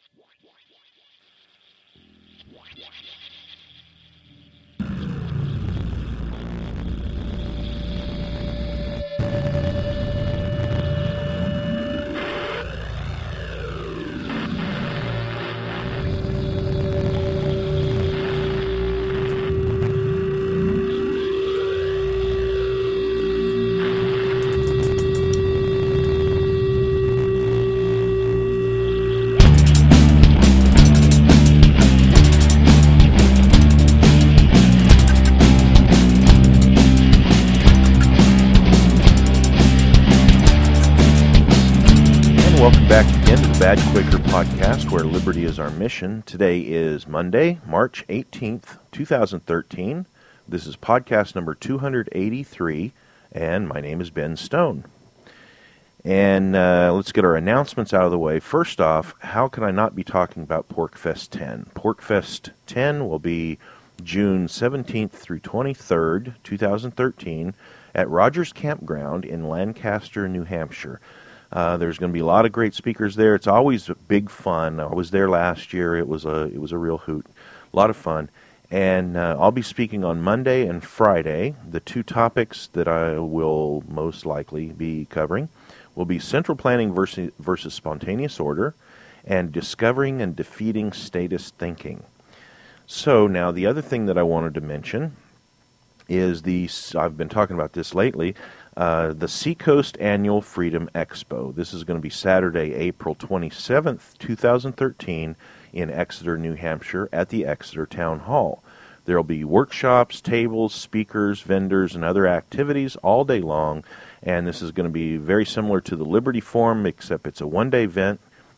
Welcome back again to the Bad Quaker Podcast, where liberty is our mission. Today is Monday, March 18th, 2013. This is podcast number 283, and my name is Ben Stone. And let's get our announcements out of the way. First off, how can I not be talking about PorcFest 10? PorcFest 10 will be June 17th through 23rd, 2013, at Rogers Campground in Lancaster, New Hampshire. There's going to be a lot of great speakers there. It's always big fun. I was there last year. It was a real hoot, a lot of fun. And I'll be speaking on Monday and Friday. The two topics that I will most likely be covering will be central planning versus spontaneous order, and discovering and defeating statist thinking. So now the other thing that I wanted to mention is I've been talking about this lately, the Seacoast Annual Freedom Expo. This is going to be Saturday, April 27th, 2013, in Exeter, New Hampshire, at the Exeter Town Hall. There will be workshops, tables, speakers, vendors, and other activities all day long, and this is going to be very similar to the Liberty Forum, except it's a one-day event,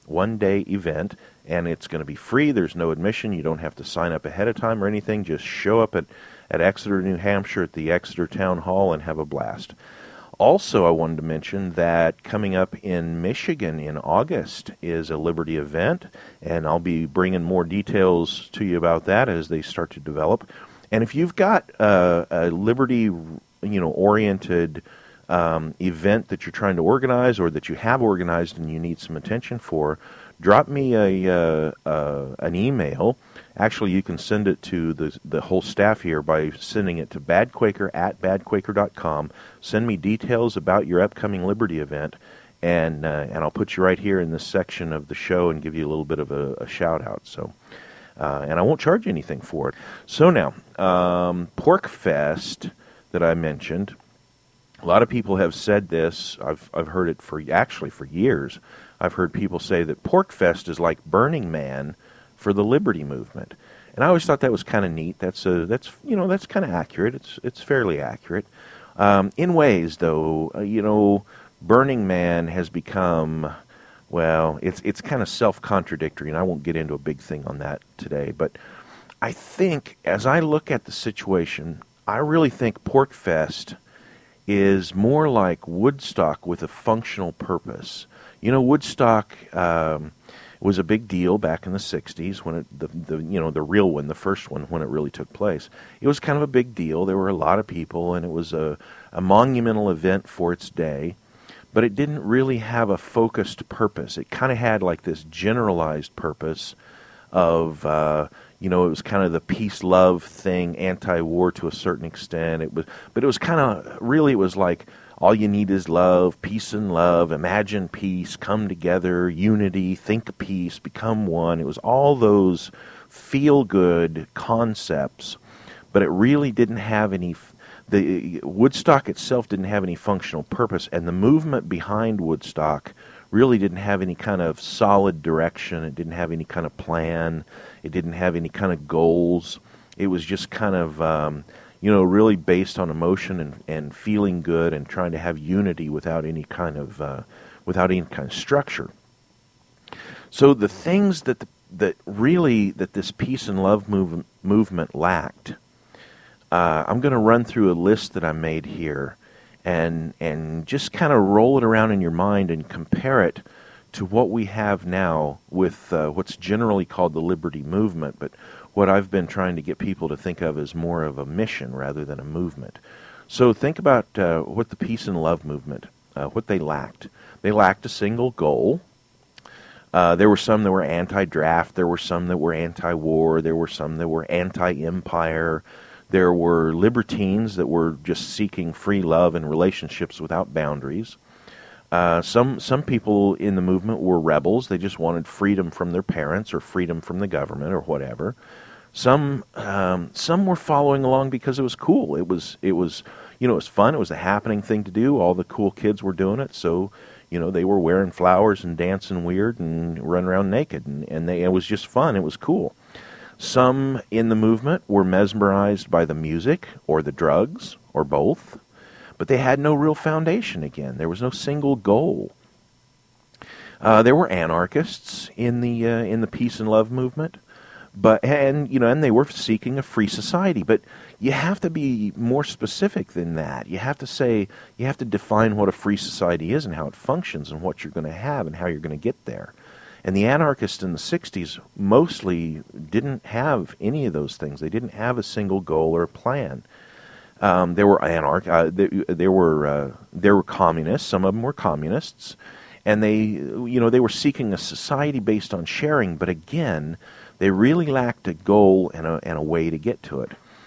and it's going to be free. There's no admission. You don't have to sign up ahead of time or anything. Just show up at Exeter, New Hampshire, at the Exeter Town Hall, and have a blast. Also, I wanted to mention that coming up in Michigan in August is a Liberty event, and I'll be bringing more details to you about that as they start to develop. And if you've got a Liberty, oriented event that you're trying to organize, or that you have organized and you need some attention for, drop me an email. Actually, you can send it to the whole staff here by sending it to badquaker@badquaker.com. Send me details about your upcoming Liberty event, and I'll put you right here in this section of the show and give you a little bit of a shout-out. So, and I won't charge anything for it. So now, PorcFest that I mentioned, a lot of people have said this. I've heard it for years. I've heard people say that PorcFest is like Burning Man for the Liberty movement, and I always thought that was kind of neat. That's kind of accurate. It's fairly accurate. In ways, though, Burning Man has become, well, it's kind of self-contradictory, and I won't get into a big thing on that today. But I think, as I look at the situation, I really think PorcFest is more like Woodstock with a functional purpose. Woodstock was a big deal back in the 60s when the real one, the first one, when it really took place. It was kind of a big deal. There were a lot of people, and it was a monumental event for its day, but it didn't really have a focused purpose. It kind of had like this generalized purpose of, it was kind of the peace-love thing, anti-war to a certain extent. It was kind of, really, it was like, all you need is love, peace and love, imagine peace, come together, unity, think peace, become one. It was all those feel-good concepts, but it really didn't have any, the Woodstock itself didn't have any functional purpose, and the movement behind Woodstock really didn't have any kind of solid direction. It didn't have any kind of plan. It didn't have any kind of goals. It was just kind of, really based on emotion and feeling good and trying to have unity without any kind of structure. So the things that this peace and love movement lacked, I'm going to run through a list that I made here, and just kind of roll it around in your mind and compare it to what we have now with what's generally called the Liberty Movement, but what I've been trying to get people to think of as more of a mission rather than a movement. So think about what the peace and love movement, what they lacked. They lacked a single goal. There were some that were anti-draft. There were some that were anti-war. There were some that were anti-empire. There were libertines that were just seeking free love and relationships without boundaries. Some people in the movement were rebels. They just wanted freedom from their parents or freedom from the government or whatever. Some were following along because it was cool. It was it was fun. It was a happening thing to do. All the cool kids were doing it, so they were wearing flowers and dancing weird and running around naked, and it was just fun. It was cool. Some in the movement were mesmerized by the music or the drugs or both, but they had no real foundation again. There was no single goal. There were anarchists in the peace and love movement, and they were seeking a free society. But you have to be more specific than that. You have to define what a free society is and how it functions and what you're going to have and how you're going to get there. And the anarchists in the 60s mostly didn't have any of those things. They didn't have a single goal or a plan. There were there were communists. Some of them were communists, and they were seeking a society based on sharing. But again, they really lacked a goal and a way to get to it.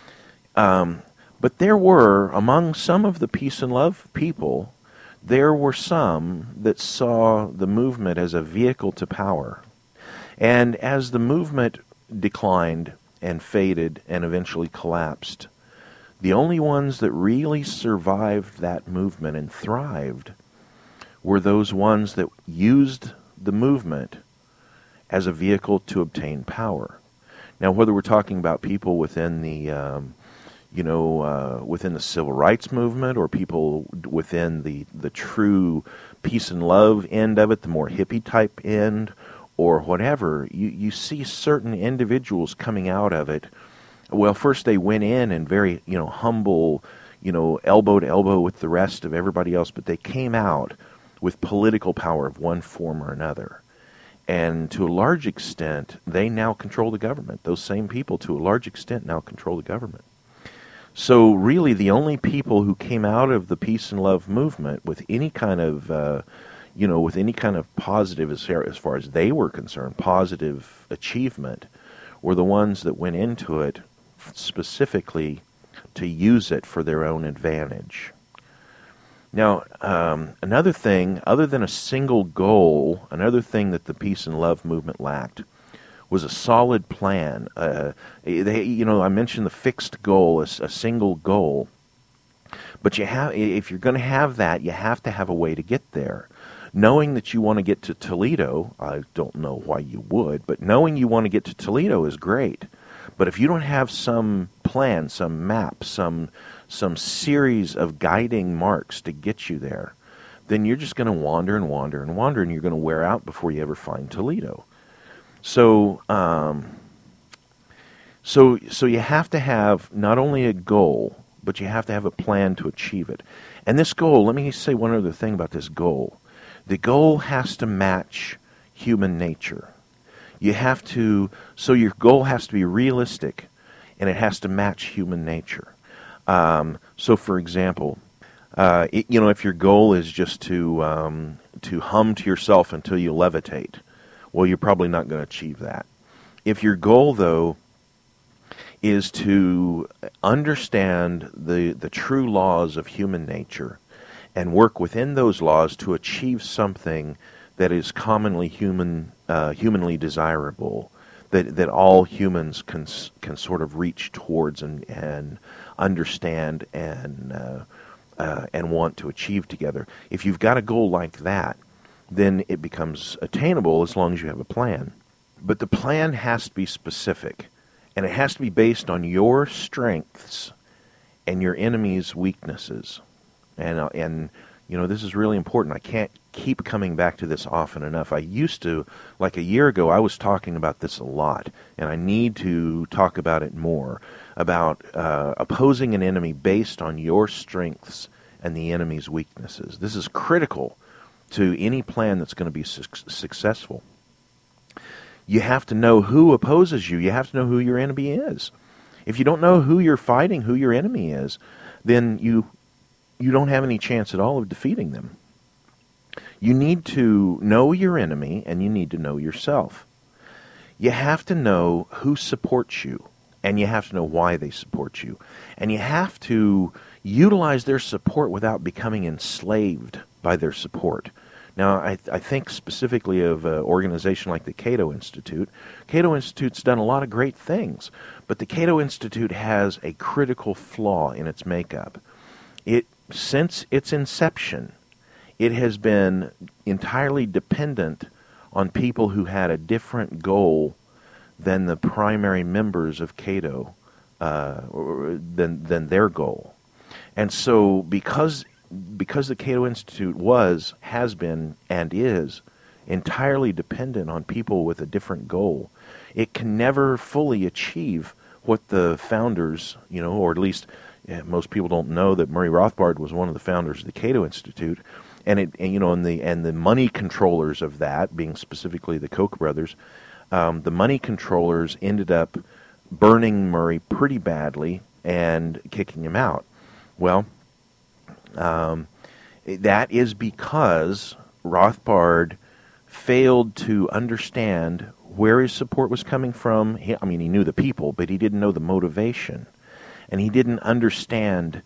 But there were, among some of the peace and love people, there were some that saw the movement as a vehicle to power. And as the movement declined and faded and eventually collapsed, the only ones that really survived that movement and thrived were those ones that used the movement as a vehicle to obtain power. Now, whether we're talking about people within the within the civil rights movement or people within the true peace and love end of it, the more hippie type end, or whatever, you see certain individuals coming out of it. Well, first they went in and very humble, elbow to elbow with the rest of everybody else, but they came out with political power of one form or another. And to a large extent, they now control the government. Those same people, to a large extent, now control the government. So really, the only people who came out of the peace and love movement with any kind of, with any kind of positive, as far as they were concerned, positive achievement, were the ones that went into it specifically to use it for their own advantage. Now, another thing, other than a single goal, another thing that the peace and love movement lacked was a solid plan. I mentioned the fixed goal, a single goal. But if you're going to have that, you have to have a way to get there. Knowing that you want to get to Toledo, I don't know why you would, but knowing you want to get to Toledo is great. But if you don't have some plan, some map, some series of guiding marks to get you there, then you're just going to wander and wander and wander, and you're going to wear out before you ever find Toledo. So you have to have not only a goal, but you have to have a plan to achieve it. And this goal, let me say one other thing about this goal. The goal has to match human nature. So your goal has to be realistic, and it has to match human nature. So, for example, if your goal is just to hum to yourself until you levitate, well, you're probably not going to achieve that. If your goal, though, is to understand the true laws of human nature and work within those laws to achieve something that is commonly humanly desirable, that all humans can sort of reach towards and understand and want to achieve together. If you've got a goal like that, then it becomes attainable as long as you have a plan. But the plan has to be specific, and it has to be based on your strengths and your enemy's weaknesses. And this is really important. I can't keep coming back to this often enough. I used to, like a year ago, I was talking about this a lot, and I need to talk about it more, about opposing an enemy based on your strengths and the enemy's weaknesses. This is critical to any plan that's going to be successful. You have to know who opposes you. You have to know who your enemy is. If you don't know who you're fighting, who your enemy is, then you don't have any chance at all of defeating them. You need to know your enemy, and you need to know yourself. You have to know who supports you, and you have to know why they support you. And you have to utilize their support without becoming enslaved by their support. Now, I think specifically of an organization like the Cato Institute. Cato Institute's done a lot of great things, but the Cato Institute has a critical flaw in its makeup. Since its inception, it has been entirely dependent on people who had a different goal than the primary members of Cato, than their goal. And so because the Cato Institute has been, and is entirely dependent on people with a different goal, it can never fully achieve what the founders, or at least most people don't know that Murray Rothbard was one of the founders of the Cato Institute, and the money controllers of that, being specifically the Koch brothers, the money controllers ended up burning Murray pretty badly and kicking him out. Well, that is because Rothbard failed to understand where his support was coming from. He knew the people, but he didn't know the motivation. And he didn't understand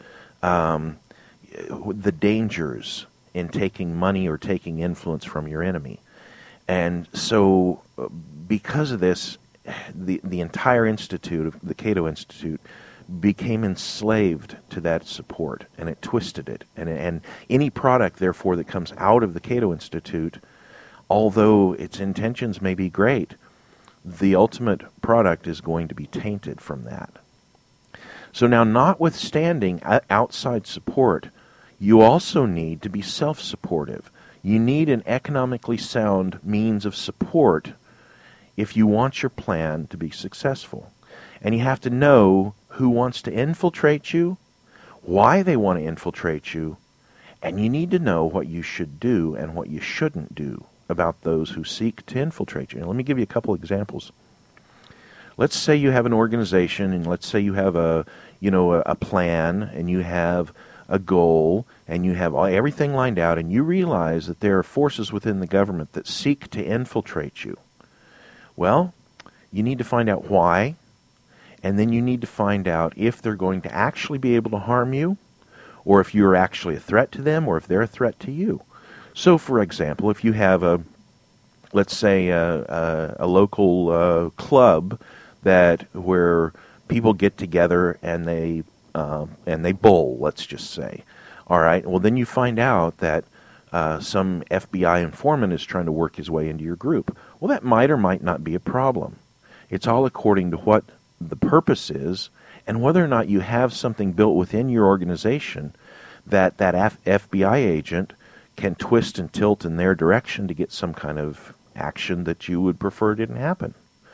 the dangers in taking money or taking influence from your enemy. And so because of this, the entire institute, the Cato Institute, became enslaved to that support, and it twisted it. And any product, therefore, that comes out of the Cato Institute, although its intentions may be great, the ultimate product is going to be tainted from that. So now, notwithstanding outside support, you also need to be self-supportive. You need an economically sound means of support if you want your plan to be successful. And you have to know who wants to infiltrate you, why they want to infiltrate you, and you need to know what you should do and what you shouldn't do about those who seek to infiltrate you. Now, let me give you a couple examples. Let's say you have an organization, and let's say you have a plan, and you have a goal, and you have everything lined out, and you realize that there are forces within the government that seek to infiltrate you. Well, you need to find out why, and then you need to find out if they're going to actually be able to harm you, or if you're actually a threat to them, or if they're a threat to you. So, for example, if you have let's say a local club where people get together and they bowl, let's just say. All right. Well, then you find out that some FBI informant is trying to work his way into your group. Well, that might or might not be a problem. It's all according to what the purpose is and whether or not you have something built within your organization that FBI agent can twist and tilt in their direction to get some kind of action that you would prefer didn't happen.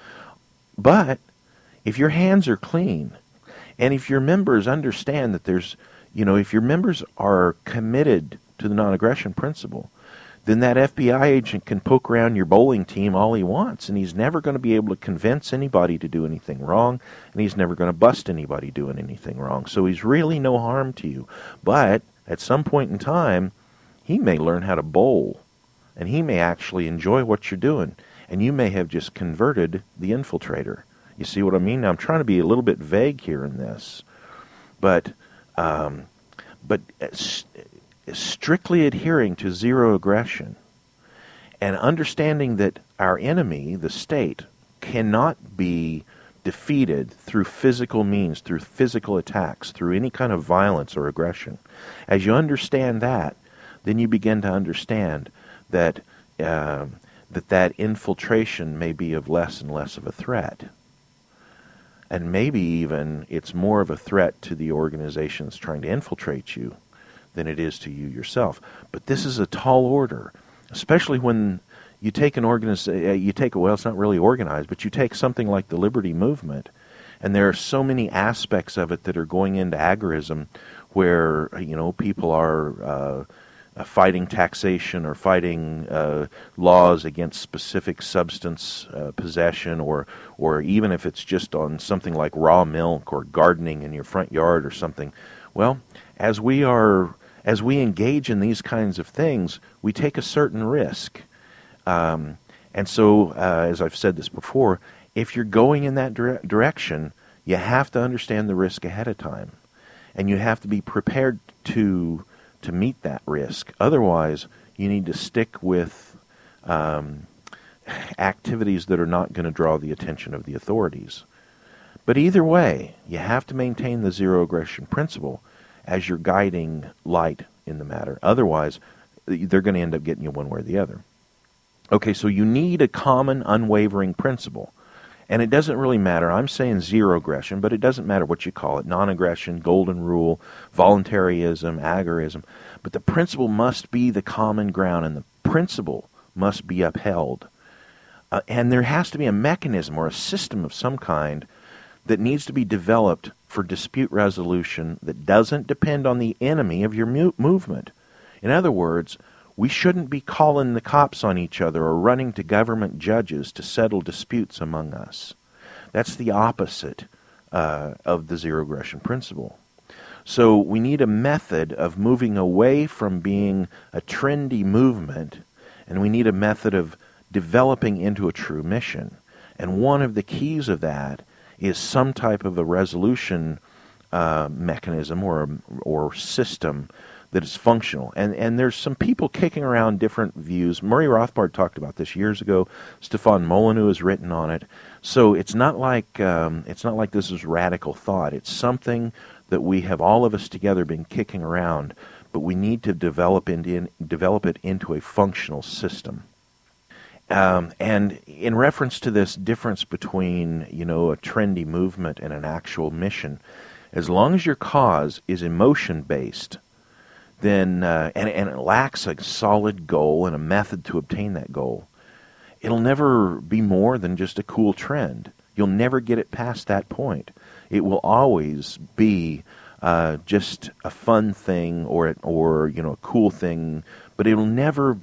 But if your hands are clean, and if your members understand that if your members are committed to the non-aggression principle, then that FBI agent can poke around your bowling team all he wants, and he's never going to be able to convince anybody to do anything wrong, and he's never going to bust anybody doing anything wrong. So he's really no harm to you. But at some point in time, he may learn how to bowl, and he may actually enjoy what you're doing, and you may have just converted the infiltrator. You see what I mean? Now, I'm trying to be a little bit vague here in this, but strictly adhering to zero aggression and understanding that our enemy, the state, cannot be defeated through physical means, through physical attacks, through any kind of violence or aggression. As you understand that, then you begin to understand that that infiltration may be of less and less of a threat. And maybe even it's more of a threat to the organizations trying to infiltrate you than it is to you yourself. But this is a tall order, especially when you take an organization, well, it's not really organized, but you take something like the Liberty Movement, and there are so many aspects of it that are going into agorism where, people are fighting taxation or fighting laws against specific substance possession, or even if it's just on something like raw milk or gardening in your front yard or something. Well, as we are as we engage in these kinds of things, we take a certain risk. And so, as I've said this before, if you're going in that direction, you have to understand the risk ahead of time. And you have to be prepared to meet that risk. Otherwise, you need to stick with activities that are not going to draw the attention of the authorities. But either way, you have to maintain the zero aggression principle as your guiding light in the matter. Otherwise, they're going to end up getting you one way or the other. Okay, so you need a common, unwavering principle. And it doesn't really matter. I'm saying zero aggression, but it doesn't matter what you call it. Non-aggression, golden rule, voluntarism, agorism. But the principle must be the common ground, and the principle must be upheld. And there has to be a mechanism or a system of some kind that needs to be developed for dispute resolution that doesn't depend on the enemy of your movement. In other words, we shouldn't be calling the cops on each other or running to government judges to settle disputes among us. That's the opposite of the zero aggression principle. So we need a method of moving away from being a trendy movement, and we need a method of developing into a true mission. And one of the keys of that is some type of a resolution mechanism or system that is functional. And there's some people kicking around different views. Murray Rothbard talked about this years ago. Stefan Molyneux has written on it. So it's not like this is radical thought. It's something that we have, all of us together, been kicking around, but we need to develop it into a functional system. And in reference to this difference between, a trendy movement and an actual mission, as long as your cause is emotion-based, then and it lacks a solid goal and a method to obtain that goal, it'll never be more than just a cool trend. You'll never get it past that point. It will always be just a fun thing or a cool thing, but it'll never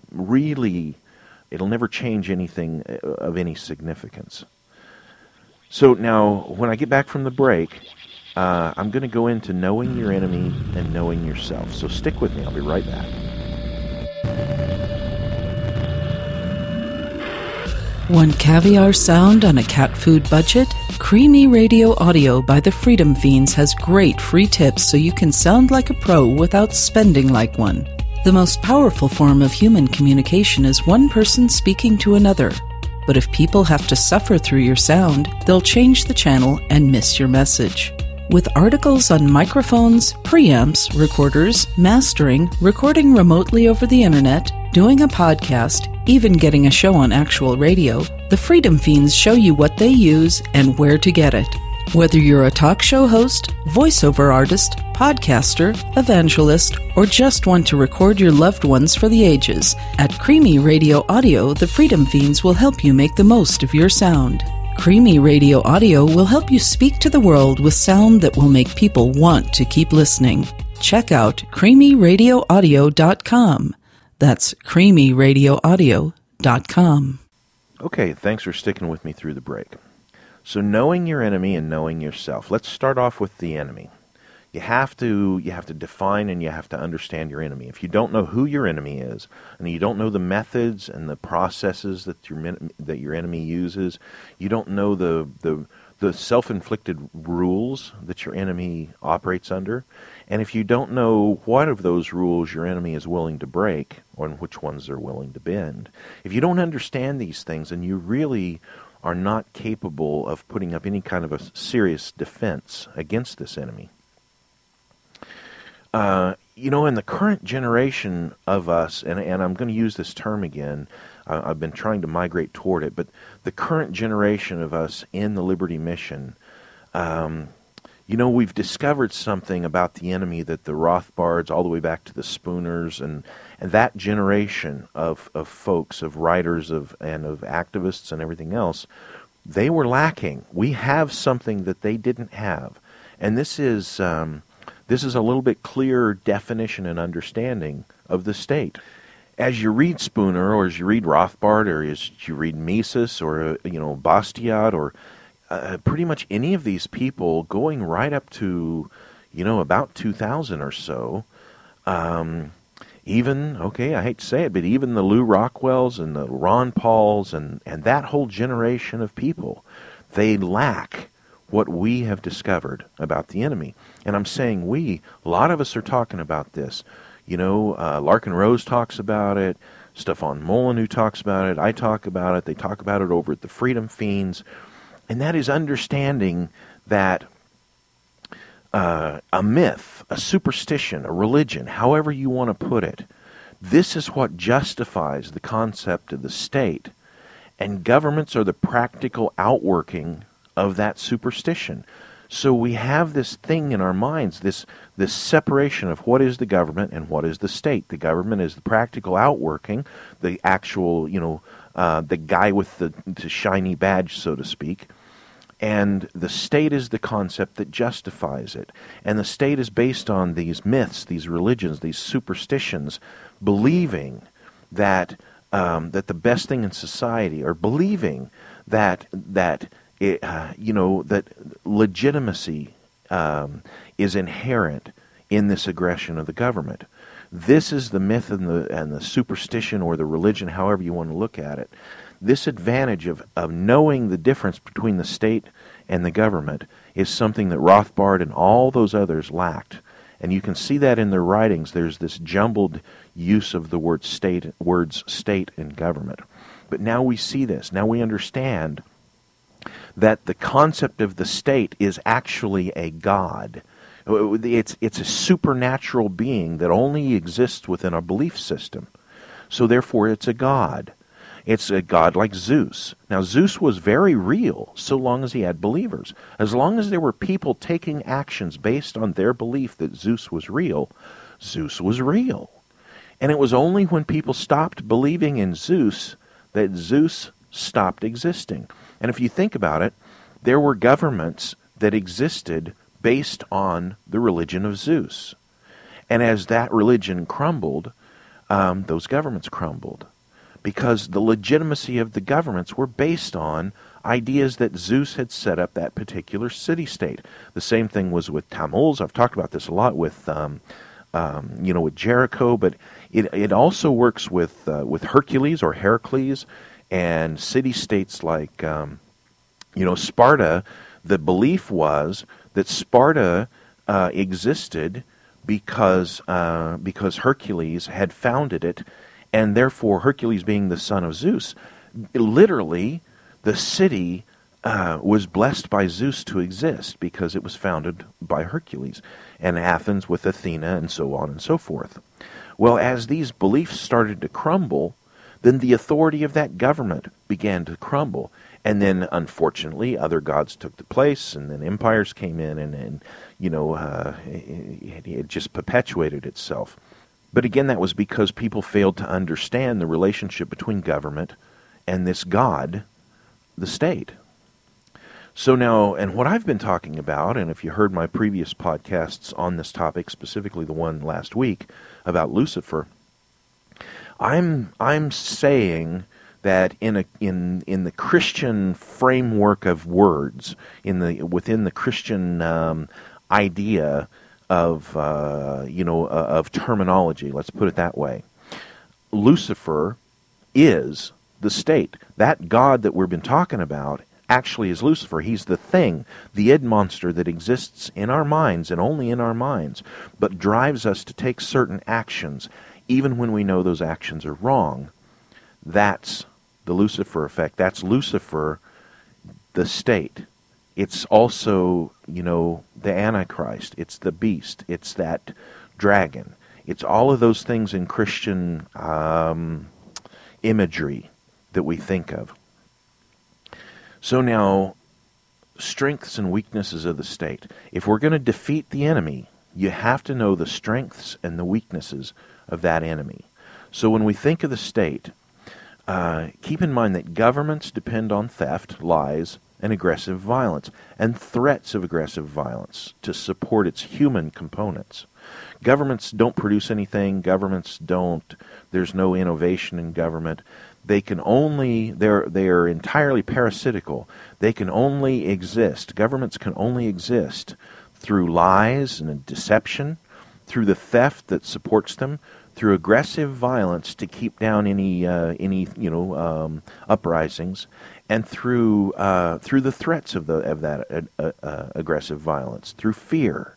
change anything of any significance. So now, when I get back from the break, I'm going to go into knowing your enemy and knowing yourself. So stick with me. I'll be right back. Want caviar sound on a cat food budget? Creamy Radio Audio by the Freedom Fiends has great free tips so you can sound like a pro without spending like one. The most powerful form of human communication is one person speaking to another. But if people have to suffer through your sound, they'll change the channel and miss your message. With articles on microphones, preamps, recorders, mastering, recording remotely over the internet, doing a podcast, even getting a show on actual radio, the Freedom Fiends show you what they use and where to get it. Whether you're a talk show host, voiceover artist, podcaster, evangelist, or just want to record your loved ones for the ages, at Creamy Radio Audio, the Freedom Fiends will help you make the most of your sound. Creamy Radio Audio will help you speak to the world with sound that will make people want to keep listening. Check out creamyradioaudio.com. That's creamyradioaudio.com. Okay, thanks for sticking with me through the break. So knowing your enemy and knowing yourself. Let's start off with the enemy. You have to define and you have to understand your enemy. If you don't know who your enemy is, and you don't know the methods and the processes that your enemy uses, you don't know the self-inflicted rules that your enemy operates under, and if you don't know what of those rules your enemy is willing to break, or which ones they're willing to bend, if you don't understand these things, then you really are not capable of putting up any kind of a serious defense against this enemy. In the current generation of us, and I'm going to use this term again, I've been trying to migrate toward it, but the current generation of us in the Liberty Mission, we've discovered something about the enemy that the Rothbards, all the way back to the Spooners, and that generation of folks, of writers, and of activists and everything else, they were lacking. We have something that they didn't have, and this is a little bit clearer definition and understanding of the state. As you read Spooner, or as you read Rothbard, or as you read Mises, or Bastiat, or pretty much any of these people, going right up to about 2000 or so, Even, okay, I hate to say it, but even the Lou Rockwells and the Ron Pauls and that whole generation of people, they lack what we have discovered about the enemy. And I'm saying we, a lot of us are talking about this. You know, Larkin Rose talks about it, Stefan Molyneux talks about it, I talk about it, they talk about it over at the Freedom Fiends, and that is understanding that a myth, a superstition, a religion, however you want to put it, this is what justifies the concept of the state. And governments are the practical outworking of that superstition. So we have this thing in our minds, this separation of what is the government and what is the state. The government is the practical outworking, the actual, the guy with the shiny badge, so to speak. And the state is the concept that justifies it. And the state is based on these myths, these religions, these superstitions, believing that that the best thing in society, or believing that legitimacy is inherent in this aggression of the government. This is the myth and the superstition, or the religion, however you want to look at it. This advantage of knowing the difference between the state and the government is something that Rothbard and all those others lacked. And you can see that in their writings. There's this jumbled use of the words state and government. But now we see this. Now we understand that the concept of the state is actually a god. It's a supernatural being that only exists within a belief system. So therefore it's a god. It's a god like Zeus. Now, Zeus was very real so long as he had believers. As long as there were people taking actions based on their belief that Zeus was real, Zeus was real. And it was only when people stopped believing in Zeus that Zeus stopped existing. And if you think about it, there were governments that existed based on the religion of Zeus. And as that religion crumbled, those governments crumbled. Because the legitimacy of the governments were based on ideas that Zeus had set up that particular city-state. The same thing was with Tammuz. I've talked about this a lot with Jericho, but it also works with Hercules or Heracles and city-states like Sparta. The belief was that Sparta existed because Hercules had founded it. And therefore, Hercules being the son of Zeus, literally, the city was blessed by Zeus to exist because it was founded by Hercules, and Athens with Athena, and so on and so forth. Well, as these beliefs started to crumble, then the authority of that government began to crumble. And then, unfortunately, other gods took the place, and then empires came in, and it just perpetuated itself. But again, that was because people failed to understand the relationship between government and this God, the state. So now, and what I've been talking about, and if you heard my previous podcasts on this topic, specifically the one last week about Lucifer, I'm saying that in the Christian framework of words, within the Christian idea of terminology, let's put it that way, Lucifer is the state. That God that we've been talking about actually is Lucifer. He's the thing, the id monster that exists in our minds and only in our minds, but drives us to take certain actions, even when we know those actions are wrong. That's the Lucifer effect. That's Lucifer, the state. It's also, the Antichrist. It's the beast. It's that dragon. It's all of those things in Christian imagery that we think of. So now, strengths and weaknesses of the state. If we're going to defeat the enemy, you have to know the strengths and the weaknesses of that enemy. So when we think of the state, keep in mind that governments depend on theft, lies, and aggressive violence, and threats of aggressive violence to support its human components. Governments don't produce anything. There's no innovation in government. They are entirely parasitical. They can only exist. Governments can only exist through lies and deception, through the theft that supports them, through aggressive violence to keep down any uprisings, and through the threats of that aggressive violence, through fear.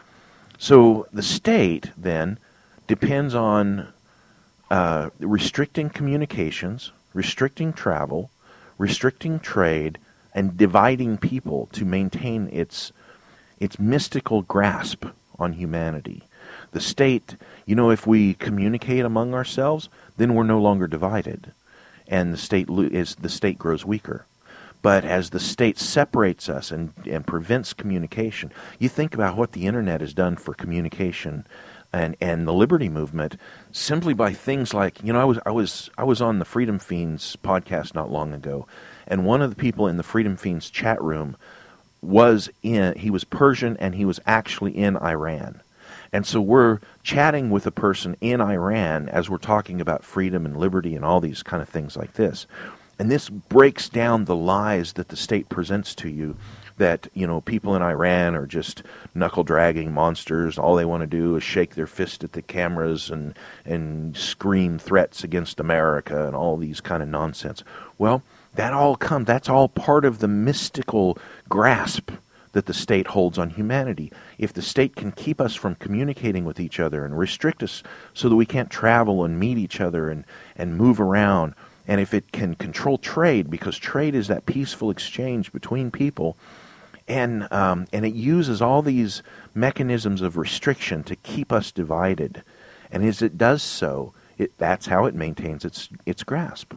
So the state then depends on restricting communications, restricting travel, restricting trade, and dividing people to maintain its mystical grasp on humanity. The state, if we communicate among ourselves, then we're no longer divided, and the state grows weaker. But as the state separates us and prevents communication, you think about what the internet has done for communication and the liberty movement, simply by things like, I was on the Freedom Fiends podcast not long ago, and one of the people in the Freedom Fiends chat room he was Persian, and he was actually in Iran. And so we're chatting with a person in Iran as we're talking about freedom and liberty and all these kind of things like this. And this breaks down the lies that the state presents to you, that, people in Iran are just knuckle-dragging monsters. All they want to do is shake their fist at the cameras and scream threats against America and all these kind of nonsense. Well, that's all part of the mystical grasp that the state holds on humanity. If the state can keep us from communicating with each other and restrict us so that we can't travel and meet each other and move around, and if it can control trade, because trade is that peaceful exchange between people, and it uses all these mechanisms of restriction to keep us divided, and as it does so, that's how it maintains its grasp.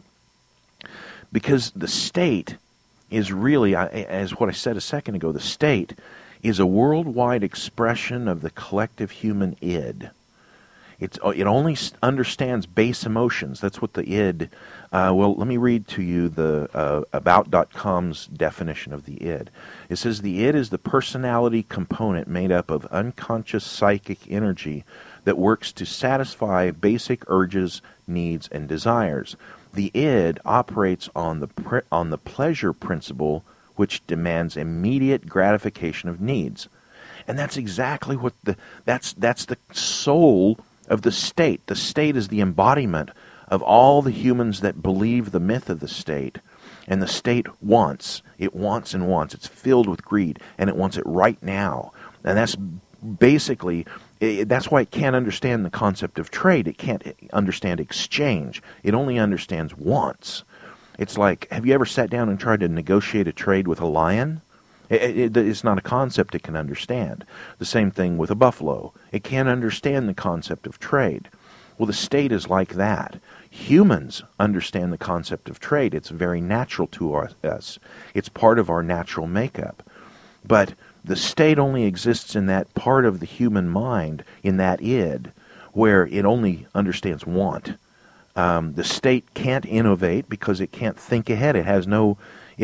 Because the state is really, as what I said a second ago, the state is a worldwide expression of the collective human id. It only understands base emotions. That's what the id... let me read to you the About.com's definition of the id. It says, the id is the personality component made up of unconscious psychic energy that works to satisfy basic urges, needs, and desires. The id operates on the pleasure principle, which demands immediate gratification of needs. And that's exactly what that's the soul of the state. The state is the embodiment of all the humans that believe the myth of the state. And the state wants. It wants and wants. It's filled with greed, and it wants it right now. And that's basically... That's why it can't understand the concept of trade. It can't understand exchange. It only understands wants. It's like, have you ever sat down and tried to negotiate a trade with a lion? It's not a concept it can understand. The same thing with a buffalo. It can't understand the concept of trade. Well, the state is like that. Humans understand the concept of trade. It's very natural to us. It's part of our natural makeup. But the state only exists in that part of the human mind, in that id, where it only understands want. The state can't innovate because it can't think ahead. It has no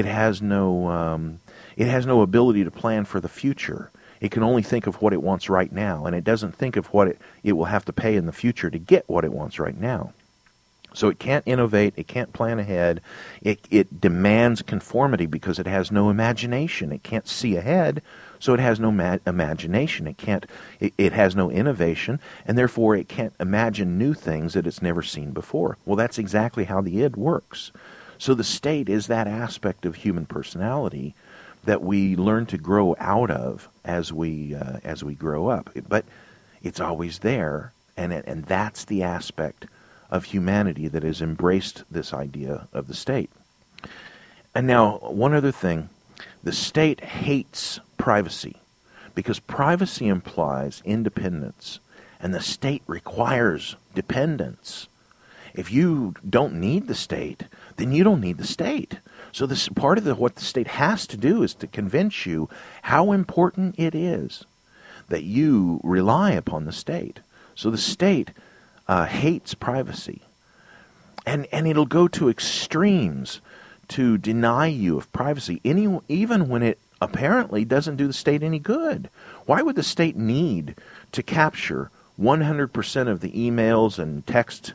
ability to plan for the future. It can only think of what it wants right now, and it doesn't think of what it will have to pay in the future to get what it wants right now. So it can't innovate, it can't plan ahead, it demands conformity because it has no imagination. It can't see ahead, so it has no imagination. It has no innovation, and therefore it can't imagine new things that it's never seen before. Well, that's exactly how the id works. So the state is that aspect of human personality that we learn to grow out of as we grow up. But it's always there, and that's the aspect of humanity that has embraced this idea of the state. And now, one other thing, the state hates privacy because privacy implies independence, and the state requires dependence. If you don't need the state, then you don't need the state. So this part of what the state has to do is to convince you how important it is that you rely upon the state. So the state hates privacy. And it'll go to extremes to deny you of privacy, even when it apparently doesn't do the state any good. Why would the state need to capture 100% of the emails and text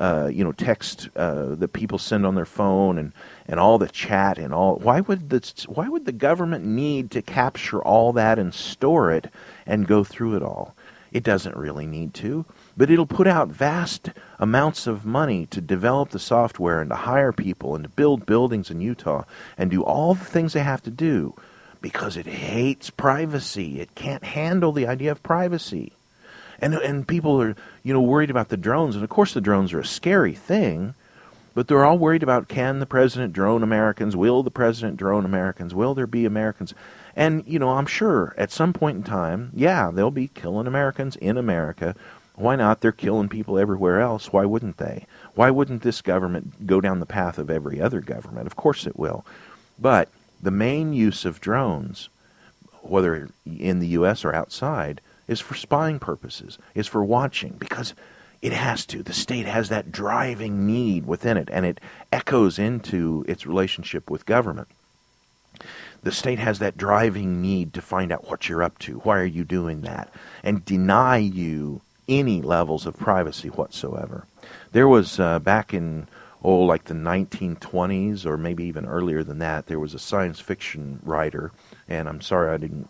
that people send on their phone and all the chat and all? Why would the government need to capture all that and store it and go through it all? It doesn't really need to, but it'll put out vast amounts of money to develop the software and to hire people and to build buildings in Utah and do all the things they have to do because it hates privacy. It can't handle the idea of privacy. And people are, worried about the drones, and of course the drones are a scary thing, but they're all worried about, can the president drone Americans? Will the president drone Americans? Will there be Americans? And, I'm sure at some point in time, they'll be killing Americans in America. Why not? They're killing people everywhere else. Why wouldn't they? Why wouldn't this government go down the path of every other government? Of course it will. But the main use of drones, whether in the U.S. or outside, is for spying purposes, is for watching, because it has to. The state has that driving need within it, and it echoes into its relationship with government. The state has that driving need to find out what you're up to, why are you doing that, and deny you any levels of privacy whatsoever. There was, back in, like the 1920s, or maybe even earlier than that, there was a science fiction writer, and I'm sorry I didn't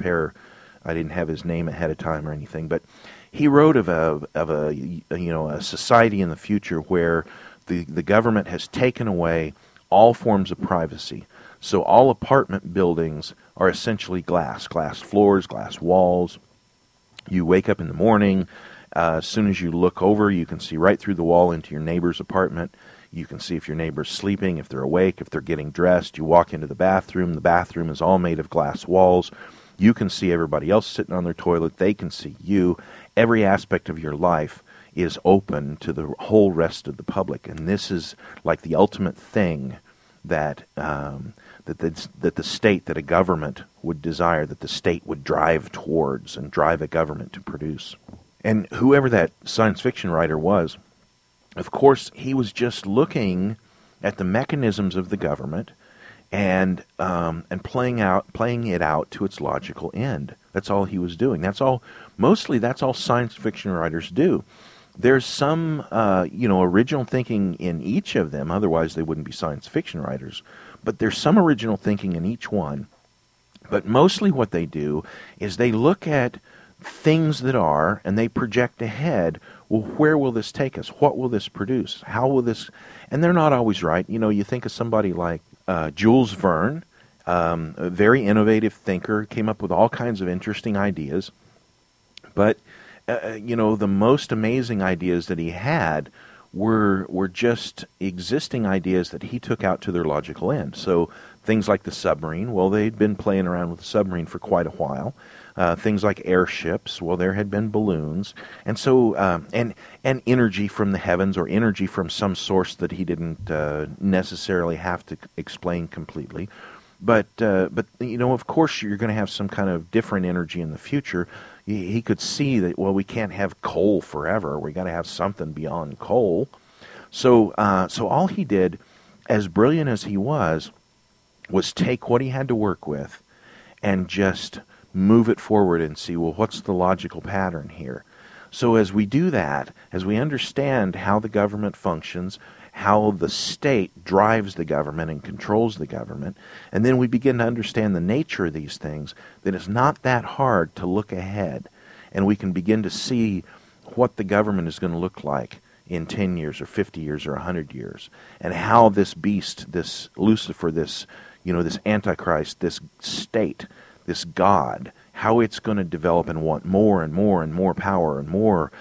have his name ahead of time or anything, but he wrote of a society in the future where the government has taken away all forms of privacy. So all apartment buildings are essentially glass floors, glass walls. You wake up in the morning, as soon as you look over, you can see right through the wall into your neighbor's apartment. You can see if your neighbor's sleeping, if they're awake, if they're getting dressed. You walk into the bathroom. The bathroom is all made of glass walls. You can see everybody else sitting on their toilet. They can see you. Every aspect of your life is open to the whole rest of the public. And this is like the ultimate thing that the state, that a government would desire, that the state would drive towards and drive a government to produce. And whoever that science fiction writer was, of course, he was just looking at the mechanisms of the government and playing it out to its logical end. That's all he was doing. Mostly that's all science fiction writers do. There's some, original thinking in each of them, otherwise they wouldn't be science fiction writers. But there's some original thinking in each one. But mostly what they do is they look at things that are, and they project ahead. Well, where will this take us? What will this produce? How will this... And they're not always right. You think of somebody like Jules Verne, a very innovative thinker, came up with all kinds of interesting ideas. But, the most amazing ideas that he had were just existing ideas that he took out to their logical end. So things like the submarine, well, they'd been playing around with the submarine for quite a while. Things like airships, well, there had been balloons. And so, and energy from the heavens, or energy from some source that he didn't necessarily have to explain completely. But of course you're going to have some kind of different energy in the future. He could see that, well, we can't have coal forever. We got to have something beyond coal. So all he did, as brilliant as he was take what he had to work with and just move it forward and see, well, what's the logical pattern here? So as we do that, as we understand how the government functions, how the state drives the government and controls the government, and then we begin to understand the nature of these things, then it's not that hard to look ahead, and we can begin to see what the government is going to look like in 10 years or 50 years or 100 years, and how this beast, this Lucifer, this Antichrist, this state, this God, how it's going to develop and want more and more and more power and more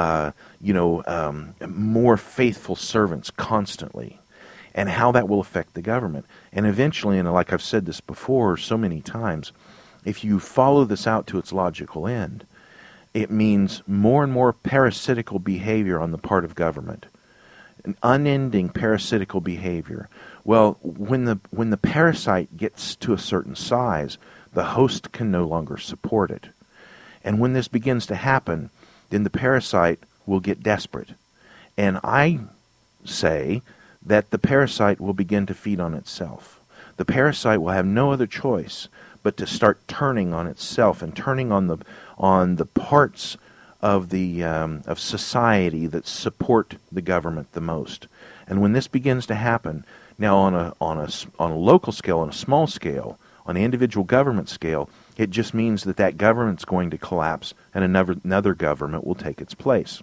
more faithful servants constantly, and how that will affect the government. And eventually, and like I've said this before so many times, if you follow this out to its logical end, it means more and more parasitical behavior on the part of government, an unending parasitical behavior. Well, when the parasite gets to a certain size, the host can no longer support it. And when this begins to happen, then the parasite will get desperate. And I say that the parasite will begin to feed on itself. The parasite will have no other choice but to start turning on itself and turning on the parts of of society that support the government the most. And when this begins to happen, now on a local scale, on a small scale, on an individual government scale, It just means that that government's going to collapse and another government will take its place.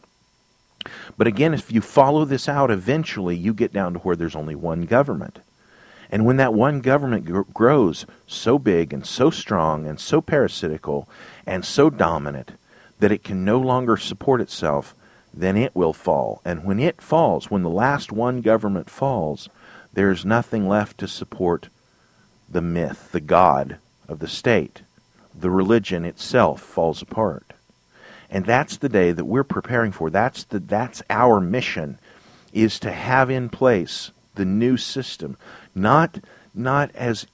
But again, if you follow this out, eventually you get down to where there's only one government. And when that one government grows so big and so strong and so parasitical and so dominant that it can no longer support itself, then it will fall. And when it falls, when the last one government falls, there's nothing left to support the myth, the god of the state. The religion itself falls apart. And that's the day that we're preparing for. That's our mission, is to have in place the new system, not as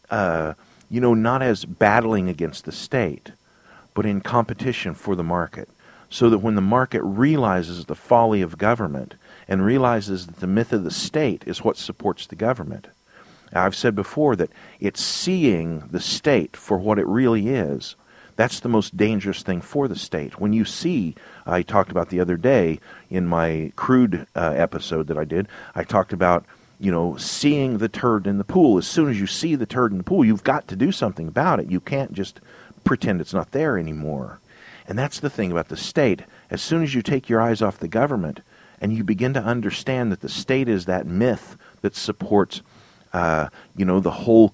not as battling against the state, but in competition for the market, so that when the market realizes the folly of government and realizes that the myth of the state is what supports the government. Now, I've said before that it's seeing the state for what it really is. That's the most dangerous thing for the state. When you see, I talked about the other day in my crude episode that I did, I talked about, seeing the turd in the pool. As soon as you see the turd in the pool, you've got to do something about it. You can't just pretend it's not there anymore. And that's the thing about the state. As soon as you take your eyes off the government and you begin to understand that the state is that myth that supports, the whole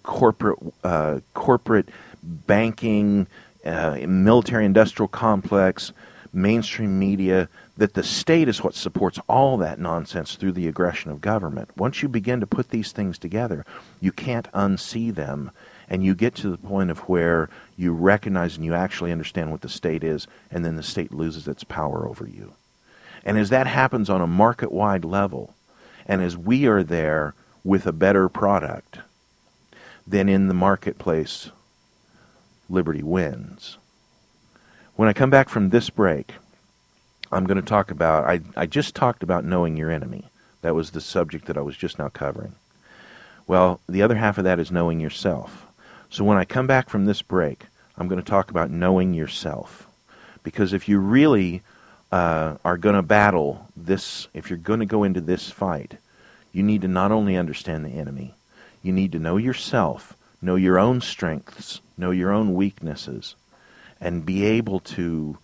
corporate banking, military-industrial complex, mainstream media, that the state is what supports all that nonsense through the aggression of government. Once you begin to put these things together, you can't unsee them, and you get to the point of where you recognize and you actually understand what the state is, and then the state loses its power over you. And as that happens on a market-wide level, and as we are there with a better product, then in the marketplace, liberty wins. When I come back from this break, I'm going to talk about, I just talked about knowing your enemy. That was the subject that I was just now covering. Well, the other half of that is knowing yourself. So when I come back from this break, I'm going to talk about knowing yourself. Because if you really are going to battle this, if you're going to go into this fight, you need to not only understand the enemy, you need to know yourself, know your own strengths, know your own weaknesses, and be able to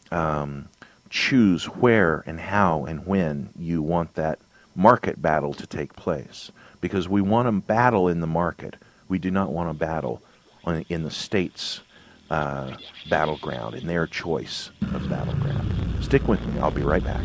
choose where and how and when you want that market battle to take place. Because we want to battle in the market. We do not want to battle in the state's battleground, in their choice of battleground. Stick with me. I'll be right back.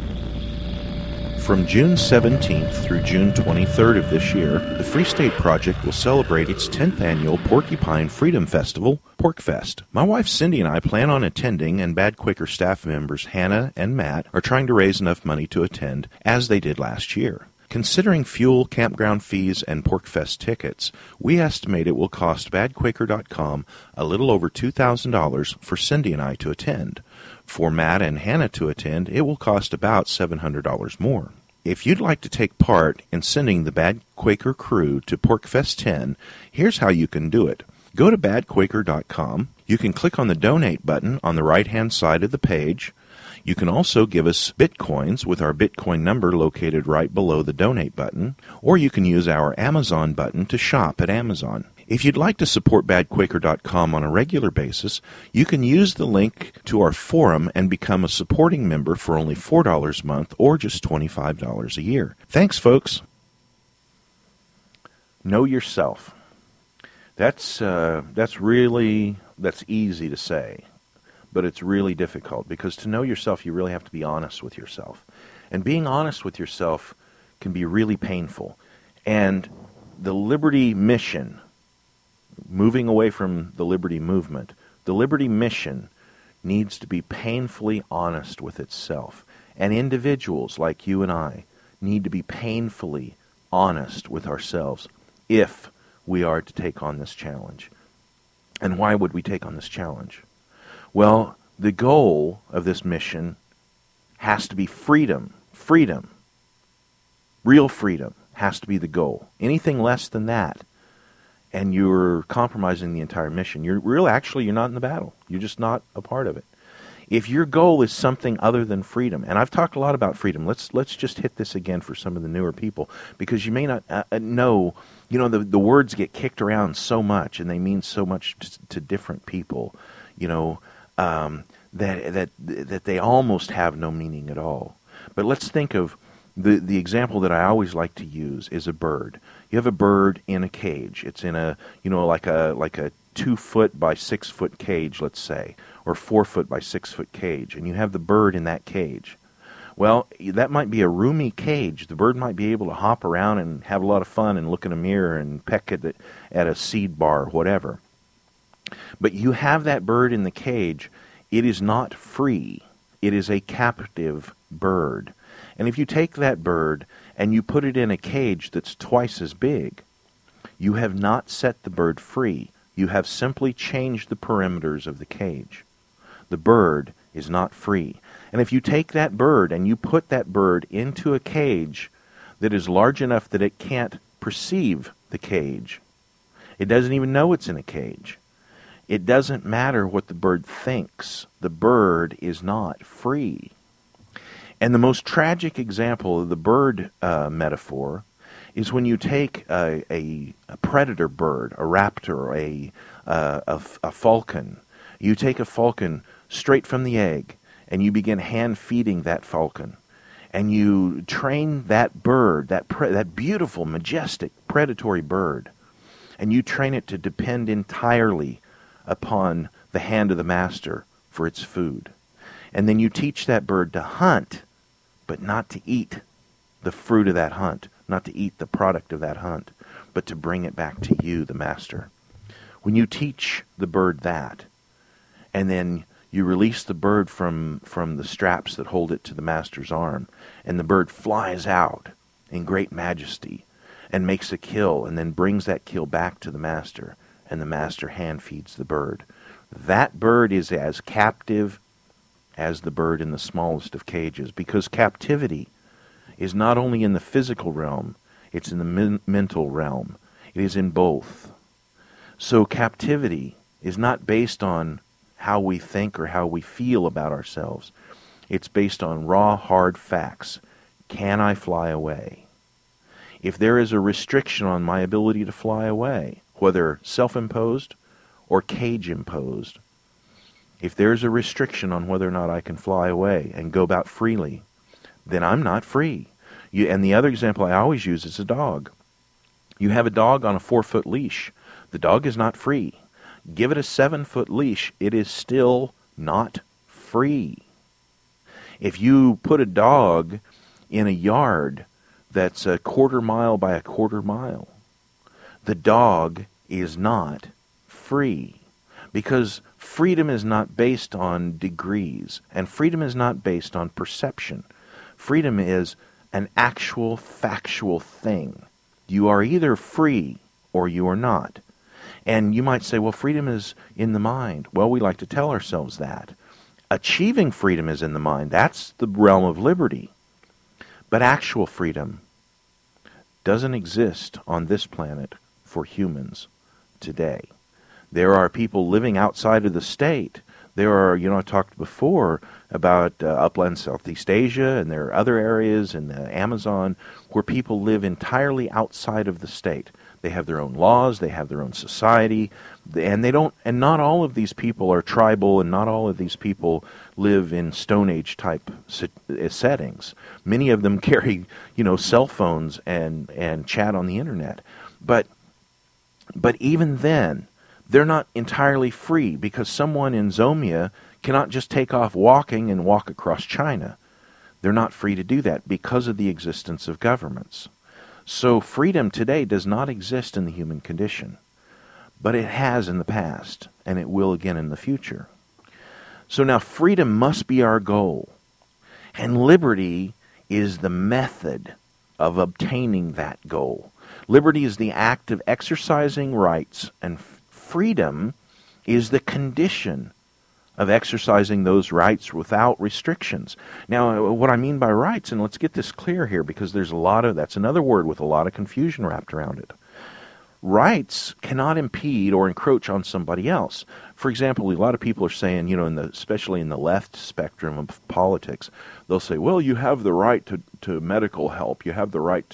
From June 17th through June 23rd of this year, the Free State Project will celebrate its 10th annual Porcupine Freedom Festival, PorcFest. My wife Cindy and I plan on attending, and Bad Quaker staff members Hannah and Matt are trying to raise enough money to attend, as they did last year. Considering fuel, campground fees, and PorcFest tickets, we estimate it will cost BadQuaker.com a little over $2,000 for Cindy and I to attend. For Matt and Hannah to attend, it will cost about $700 more. If you'd like to take part in sending the Bad Quaker crew to PorcFest 10, here's how you can do it. Go to BadQuaker.com. You can click on the Donate button on the right-hand side of the page. You can also give us Bitcoins with our Bitcoin number located right below the Donate button, or you can use our Amazon button to shop at Amazon. If you'd like to support BadQuaker.com on a regular basis, you can use the link to our forum and become a supporting member for only $4 a month or just $25 a year. Thanks, folks. Know yourself. That's easy to say, but it's really difficult, because to know yourself, you really have to be honest with yourself. And being honest with yourself can be really painful. And the Liberty mission, moving away from the Liberty movement, the Liberty mission needs to be painfully honest with itself. And individuals like you and I need to be painfully honest with ourselves if we are to take on this challenge. And why would we take on this challenge? Well, the goal of this mission has to be freedom. Freedom. Real freedom has to be the goal. Anything less than that, and you're compromising the entire mission. You're not in the battle. You're just not a part of it. If your goal is something other than freedom, and I've talked a lot about freedom, let's just hit this again for some of the newer people, because you may not know, the words get kicked around so much, and they mean so much to different people. that they almost have no meaning at all. But let's think of the example that I always like to use is a bird. You have a bird in a cage. It's in a like a 2 foot by 6 foot cage, let's say, or 4 foot by 6 foot cage, and you have the bird in that cage. Well, that might be a roomy cage. The bird might be able to hop around and have a lot of fun and look in a mirror and peck at a seed bar or whatever. But you have that bird in the cage. It is not free. It is a captive bird. And if you take that bird and you put it in a cage that's twice as big, you have not set the bird free. You have simply changed the perimeters of the cage. The bird is not free. And if you take that bird and you put that bird into a cage that is large enough that it can't perceive the cage, it doesn't even know it's in a cage. It doesn't matter what the bird thinks. The bird is not free. And the most tragic example of the bird metaphor is when you take a predator bird, a raptor, a falcon. You take a falcon straight from the egg, and you begin hand-feeding that falcon. And you train that bird, that beautiful, majestic, predatory bird, and you train it to depend entirely upon the hand of the master for its food. And then you teach that bird to hunt, but not to eat the fruit of that hunt, not to eat the product of that hunt, but to bring it back to you, the master. When you teach the bird that, and then you release the bird from the straps that hold it to the master's arm, and the bird flies out in great majesty and makes a kill, and then brings that kill back to the master, and the master hand feeds the bird. That bird is as captive as the bird in the smallest of cages, because captivity is not only in the physical realm, it's in the mental realm. It is in both. So captivity is not based on how we think or how we feel about ourselves. It's based on raw, hard facts. Can I fly away? If there is a restriction on my ability to fly away, whether self-imposed or cage-imposed, if there's a restriction on whether or not I can fly away and go about freely, then I'm not free. And the other example I always use is a dog. You have a dog on a 4-foot leash. The dog is not free. Give it a 7-foot leash, it is still not free. If you put a dog in a yard that's a 1/4 mile by a 1/4 mile, the dog is not free. Because freedom is not based on degrees, and freedom is not based on perception. Freedom is an actual, factual thing. You are either free or you are not. And you might say, well, freedom is in the mind. Well, we like to tell ourselves that. Achieving freedom is in the mind. That's the realm of liberty. But actual freedom doesn't exist on this planet for humans today. There are people living outside of the state. There are, I talked before about upland Southeast Asia, and there are other areas in the Amazon where people live entirely outside of the state. They have their own laws, they have their own society, and not all of these people are tribal, and not all of these people live in Stone Age type settings. Many of them carry, cell phones and chat on the internet. But even then, they're not entirely free, because someone in Zomia cannot just take off walking and walk across China. They're not free to do that because of the existence of governments. So freedom today does not exist in the human condition, but it has in the past, and it will again in the future. So now freedom must be our goal, and liberty is the method of obtaining that goal. Liberty is the act of exercising rights, and freedom is the condition of exercising those rights without restrictions. Now, what I mean by rights, and let's get this clear here, because that's another word with a lot of confusion wrapped around it. Rights cannot impede or encroach on somebody else. For example, a lot of people are saying, especially in the left spectrum of politics, they'll say, well, you have the right to medical help, you have the right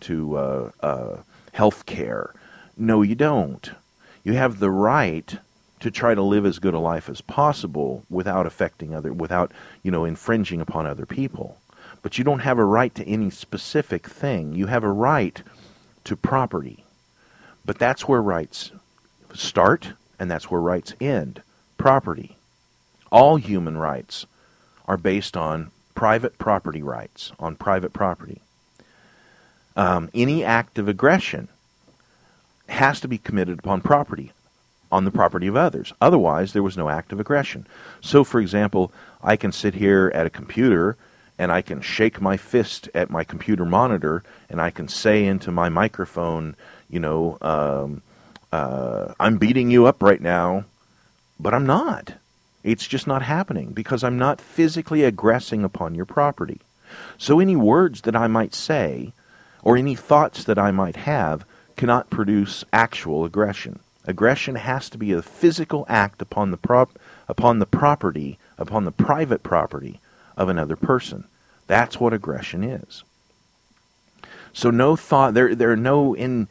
to health care. No, you don't. You have the right to try to live as good a life as possible without without, infringing upon other people. But you don't have a right to any specific thing. You have a right to property. But that's where rights start, and that's where rights end. Property. All human rights are based on private property rights, on private property. Any act of aggression has to be committed upon property, on the property of others. Otherwise, there was no act of aggression. So, for example, I can sit here at a computer and I can shake my fist at my computer monitor and I can say into my microphone, I'm beating you up right now, but I'm not. It's just not happening because I'm not physically aggressing upon your property. So any words that I might say or any thoughts that I might have cannot produce actual aggression. Aggression has to be a physical act upon the property, upon the private property of another person. That's what aggression is. So no thought. There are no in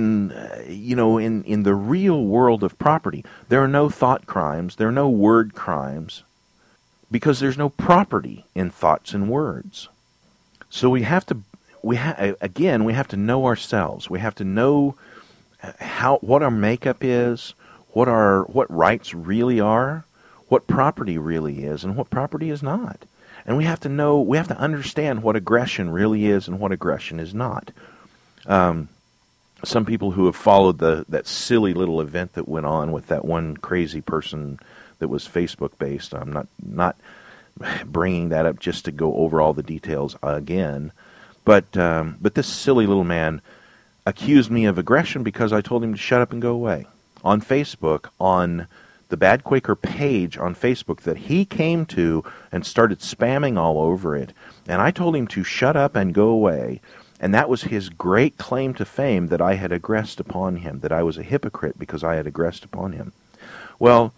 the real world of property. There are no thought crimes. There are no word crimes, because there's no property in thoughts and words. So we have to know ourselves. We have to know what our makeup is, what rights really are, what property really is, and what property is not. And we have to understand what aggression really is and what aggression is not. Some people who have followed that silly little event that went on with that one crazy person that was Facebook based. I'm not bringing that up just to go over all the details again, but this silly little man accused me of aggression because I told him to shut up and go away on Facebook, on the Bad Quaker page on Facebook that he came to and started spamming all over it. And I told him to shut up and go away. And that was his great claim to fame, that I had aggressed upon him, that I was a hypocrite because I had aggressed upon him. Well,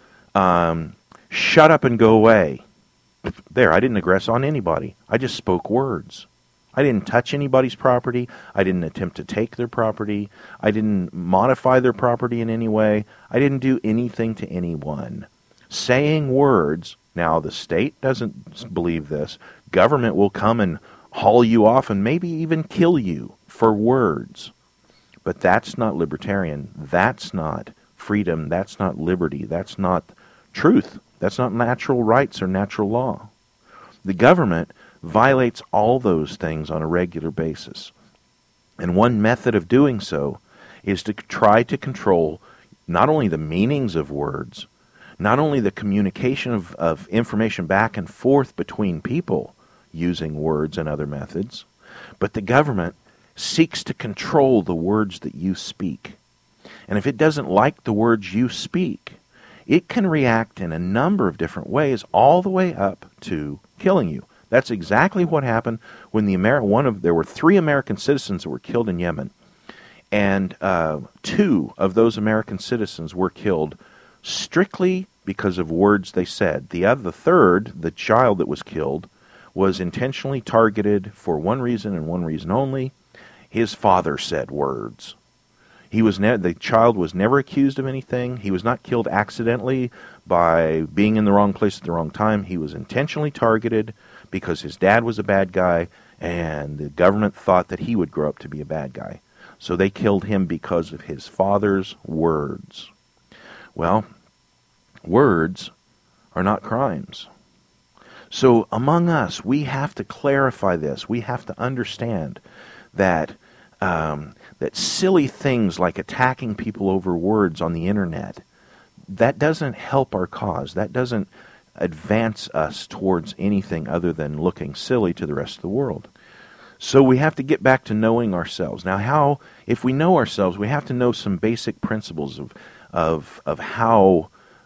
shut up and go away. There, I didn't aggress on anybody. I just spoke words. I didn't touch anybody's property. I didn't attempt to take their property. I didn't modify their property in any way. I didn't do anything to anyone. Saying words, now the state doesn't believe this. Government will come and haul you off and maybe even kill you for words. But that's not libertarian. That's not freedom. That's not liberty. That's not truth. That's not natural rights or natural law. The government violates all those things on a regular basis. And one method of doing so is to try to control not only the meanings of words, not only the communication of information back and forth between people using words and other methods, but the government seeks to control the words that you speak. And if it doesn't like the words you speak, it can react in a number of different ways, all the way up to killing you. That's exactly what happened when there were 3 American citizens that were killed in Yemen, and 2 of those American citizens were killed strictly because of words they said. The third, the child that was killed, was intentionally targeted for one reason and one reason only. His father said words. The child was never accused of anything. He was not killed accidentally by being in the wrong place at the wrong time. He was intentionally targeted because his dad was a bad guy, and the government thought that he would grow up to be a bad guy. So they killed him because of his father's words. Well, words are not crimes. So among us, we have to clarify this. We have to understand that that silly things like attacking people over words on the internet, that doesn't help our cause. That doesn't advance us towards anything other than looking silly to the rest of the world. So we have to get back to knowing ourselves. Now, if we know ourselves, we have to know some basic principles of how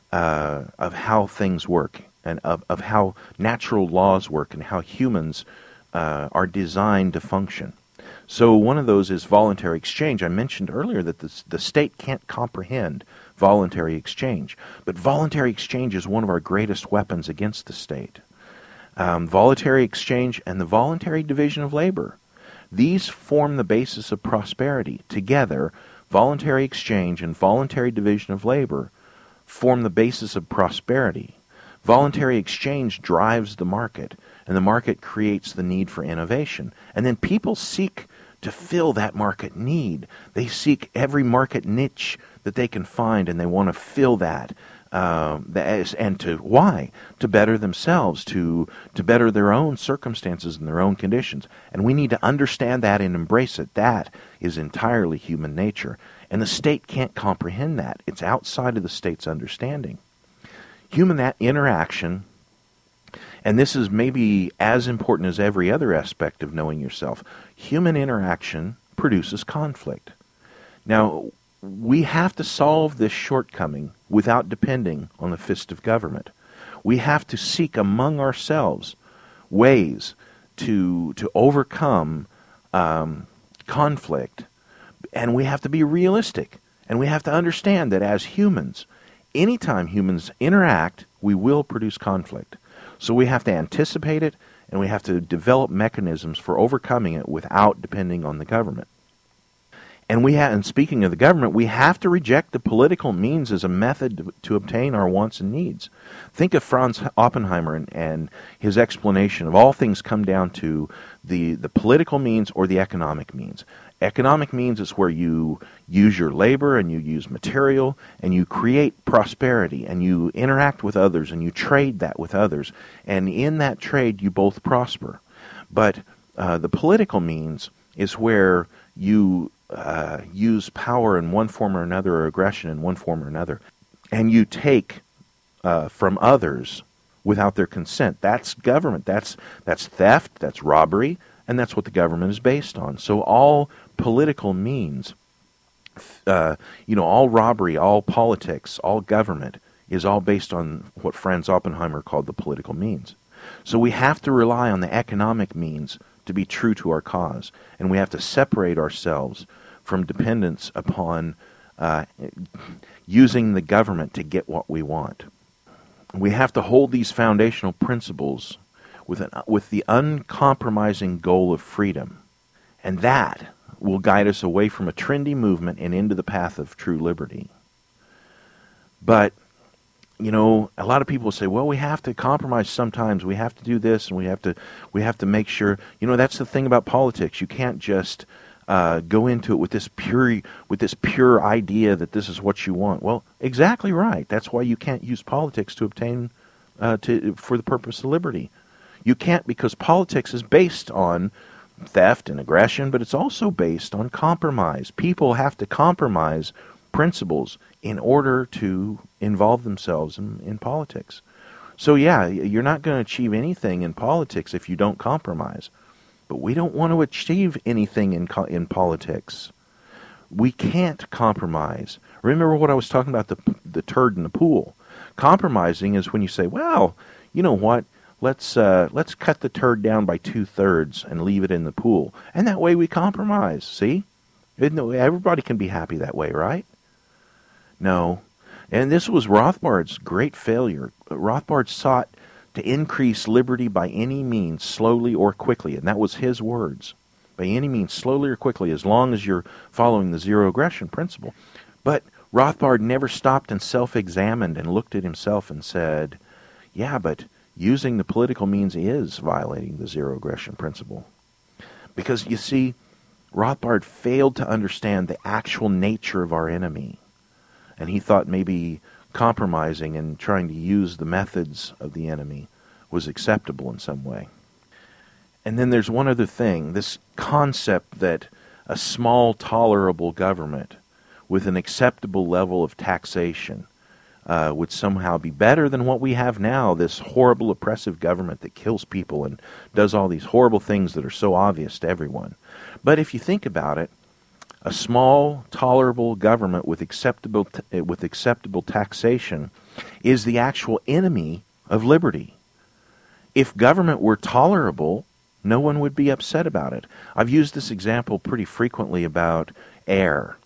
things work, and of how natural laws work, and how humans are designed to function. So one of those is voluntary exchange. I mentioned earlier that the state can't comprehend voluntary exchange, but voluntary exchange is one of our greatest weapons against the state. Voluntary exchange and the voluntary division of labor, these form the basis of prosperity. Together, voluntary exchange and voluntary division of labor form the basis of prosperity. Voluntary exchange drives the market, and the market creates the need for innovation. And then people seek to fill that market need. They seek every market niche that they can find, and they want to fill that. And to why? To better themselves, to better their own circumstances and their own conditions. And we need to understand that and embrace it. That is entirely human nature. And the state can't comprehend that. It's outside of the state's understanding. Human interaction, and this is maybe as important as every other aspect of knowing yourself, human interaction produces conflict. Now, we have to solve this shortcoming without depending on the fist of government. We have to seek among ourselves ways to overcome conflict, and we have to be realistic, and we have to understand that as humans, anytime humans interact, we will produce conflict. So we have to anticipate it, and we have to develop mechanisms for overcoming it without depending on the government. And speaking of the government, we have to reject the political means as a method to obtain our wants and needs. Think of Franz Oppenheimer and his explanation of all things come down to the political means or the economic means. Economic means is where you use your labor and you use material and you create prosperity and you interact with others and you trade that with others. And in that trade, you both prosper. But the political means is where you use power in one form or another, or aggression in one form or another, and you take from others without their consent. That's government. That's theft. That's robbery, and that's what the government is based on. So all political means, all robbery, all politics, all government is all based on what Franz Oppenheimer called the political means. So we have to rely on the economic means to be true to our cause, and we have to separate ourselves from dependence upon using the government to get what we want. We have to hold these foundational principles with the uncompromising goal of freedom, and that will guide us away from a trendy movement and into the path of true liberty. But a lot of people say, well, we have to compromise sometimes. We have to do this, and we have to make sure. That's the thing about politics. You can't just go into it with this pure idea that this is what you want. Well, exactly right. That's why you can't use politics to obtain for the purpose of liberty. You can't, because politics is based on theft and aggression, but it's also based on compromise. People have to compromise principles in order to involve themselves in politics. So yeah, you're not going to achieve anything in politics if you don't compromise. But we don't want to achieve anything in politics. We can't compromise. Remember what I was talking about, the turd in the pool. Compromising is when you say, well, you know what, let's cut the turd down by 2/3 and leave it in the pool. And that way we compromise, see? Everybody can be happy that way, right? No. And this was Rothbard's great failure. Rothbard sought to increase liberty by any means, slowly or quickly. And that was his words. By any means, slowly or quickly, as long as you're following the zero aggression principle. But Rothbard never stopped and self-examined and looked at himself and said, yeah, but using the political means is violating the zero aggression principle. Because, you see, Rothbard failed to understand the actual nature of our enemy. And he thought maybe compromising and trying to use the methods of the enemy was acceptable in some way. And then there's one other thing, this concept that a small, tolerable government with an acceptable level of taxation would somehow be better than what we have now, this horrible, oppressive government that kills people and does all these horrible things that are so obvious to everyone. But if you think about it, a small, tolerable government with acceptable taxation is the actual enemy of liberty. If government were tolerable, no one would be upset about it. I've used this example pretty frequently about air.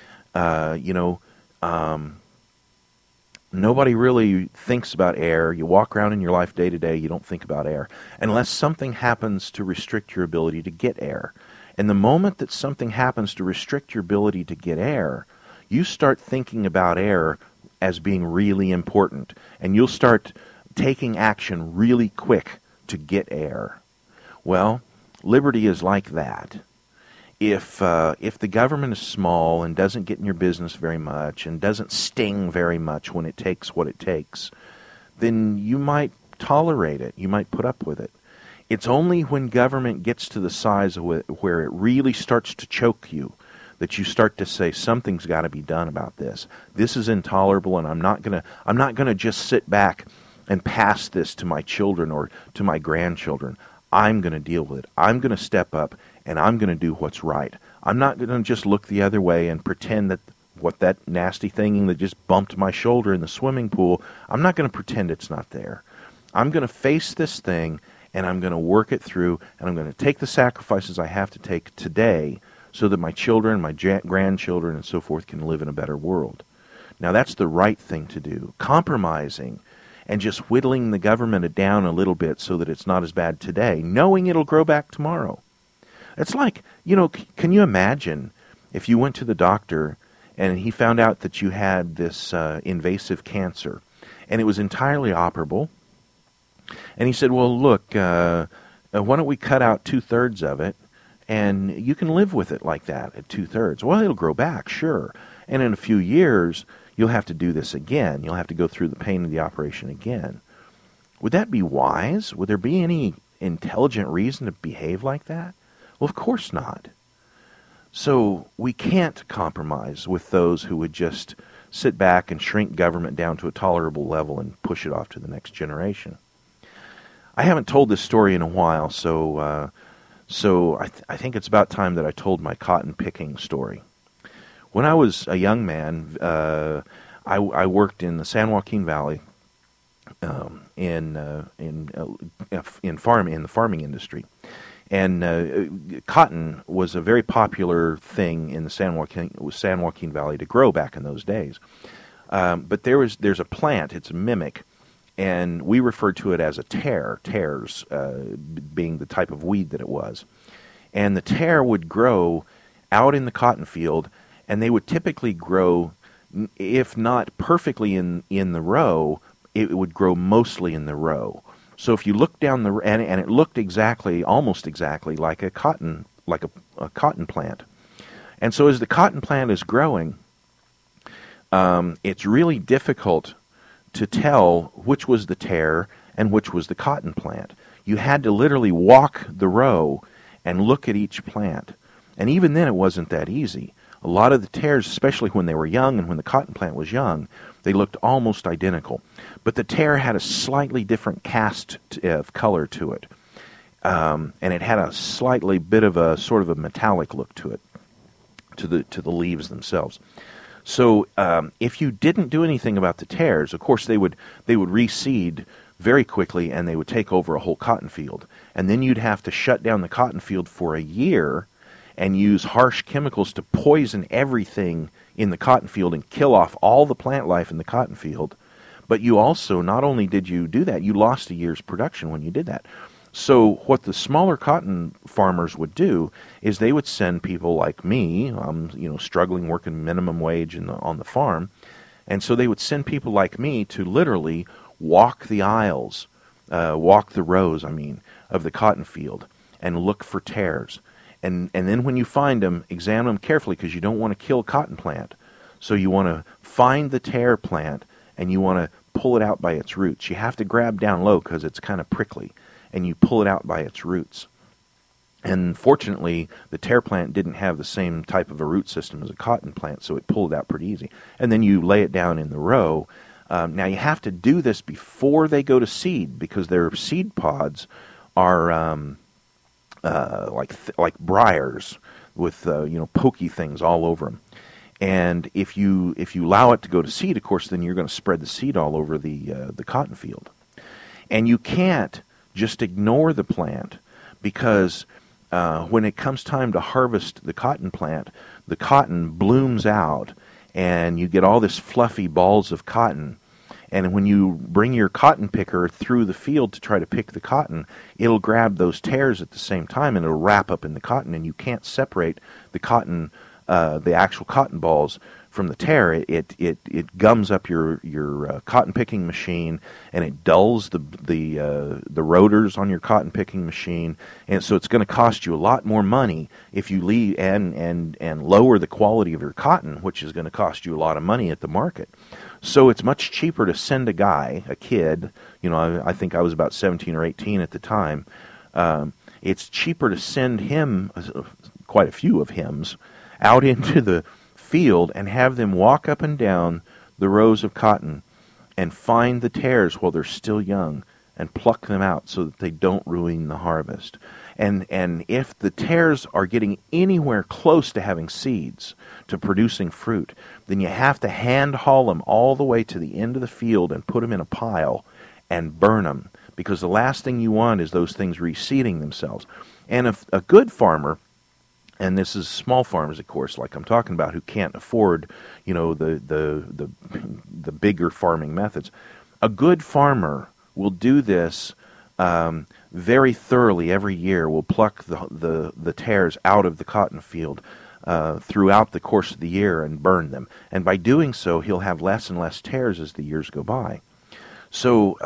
Nobody really thinks about air. You walk around in your life day to day, you don't think about air, unless something happens to restrict your ability to get air. And the moment that something happens to restrict your ability to get air, you start thinking about air as being really important, and you'll start taking action really quick to get air. Well, liberty is like that. If the government is small and doesn't get in your business very much and doesn't sting very much when it takes what it takes, then you might tolerate it. You might put up with it. It's only when government gets to the size of where it really starts to choke you that you start to say, something's got to be done about this. This is intolerable, and I'm not gonna just sit back and pass this to my children or to my grandchildren. I'm going to deal with it. I'm going to step up, and I'm going to do what's right. I'm not going to just look the other way and pretend that that nasty thing that just bumped my shoulder in the swimming pool, I'm not going to pretend it's not there. I'm going to face this thing, and I'm going to work it through, and I'm going to take the sacrifices I have to take today so that my children, my grandchildren, and so forth can live in a better world. Now, that's the right thing to do. Compromising and just whittling the government down a little bit so that it's not as bad today, knowing it'll grow back tomorrow. It's like, can you imagine if you went to the doctor and he found out that you had this invasive cancer and it was entirely operable, and he said, well, look, why don't we cut out 2/3 of it, and you can live with it like that at 2/3. Well, it'll grow back, sure. And in a few years, you'll have to do this again. You'll have to go through the pain of the operation again. Would that be wise? Would there be any intelligent reason to behave like that? Well, of course not. So we can't compromise with those who would just sit back and shrink government down to a tolerable level and push it off to the next generation. I haven't told this story in a while, so I think it's about time that I told my cotton picking story. When I was a young man, I worked in the San Joaquin Valley in the farming industry, and cotton was a very popular thing in the San Joaquin Valley to grow back in those days. But there's a plant. It's a mimic, and we referred to it as a tare. Tares being the type of weed that it was, and the tare would grow out in the cotton field. And they would typically grow, if not perfectly in the row, it would grow mostly in the row. So if you look down and it looked almost exactly like a cotton plant. And so as the cotton plant is growing, it's really difficult to tell which was the tare and which was the cotton plant. You had to literally walk the row and look at each plant. And even then it wasn't that easy. A lot of the tares, especially when they were young and when the cotton plant was young, they looked almost identical. But the tare had a slightly different cast of color to it. And it had a slightly bit of a sort of a metallic look to it, to the leaves themselves. So if you didn't do anything about the tares, of course they would reseed very quickly and they would take over a whole cotton field. And then you'd have to shut down the cotton field for a year and use harsh chemicals to poison everything in the cotton field and kill off all the plant life in the cotton field. But you also, not only did you do that, you lost a year's production when you did that. So what the smaller cotton farmers would do is they would send people like me, struggling, working minimum wage on the farm, and so they would send people like me to literally walk the aisles, walk the rows, of the cotton field and look for tares. And then when you find them, examine them carefully because you don't want to kill a cotton plant. So you want to find the tare plant and you want to pull it out by its roots. You have to grab down low because it's kind of prickly, and you pull it out by its roots. And fortunately, the tare plant didn't have the same type of a root system as a cotton plant, so it pulled it out pretty easy. And then you lay it down in the row. Now you have to do this before they go to seed because their seed pods are like briars with pokey things all over them. And if you allow it to go to seed, of course, then you're going to spread the seed all over the cotton field. And you can't just ignore the plant because when it comes time to harvest the cotton plant, the cotton blooms out and you get all this fluffy balls of cotton. And when you bring your cotton picker through the field to try to pick the cotton, it'll grab those tares at the same time and it'll wrap up in the cotton, and you can't separate the cotton, the actual cotton balls from the tear, it gums up your cotton picking machine, and it dulls the rotors on your cotton picking machine, and so it's going to cost you a lot more money if you leave and lower the quality of your cotton, which is going to cost you a lot of money at the market. So it's much cheaper to send a kid, I think I was about 17 or 18 at the time. It's cheaper to send him, quite a few of hims, out into the field and have them walk up and down the rows of cotton and find the tares while they're still young and pluck them out so that they don't ruin the harvest. And if the tares are getting anywhere close to having seeds, to producing fruit, then you have to hand haul them all the way to the end of the field and put them in a pile and burn them, because the last thing you want is those things reseeding themselves. And if a good farmer, and this is small farmers, of course, like I'm talking about, who can't afford, the bigger farming methods, a good farmer will do this very thoroughly every year. Will pluck the tares out of the cotton field throughout the course of the year and burn them. And by doing so, he'll have less and less tares as the years go by. So,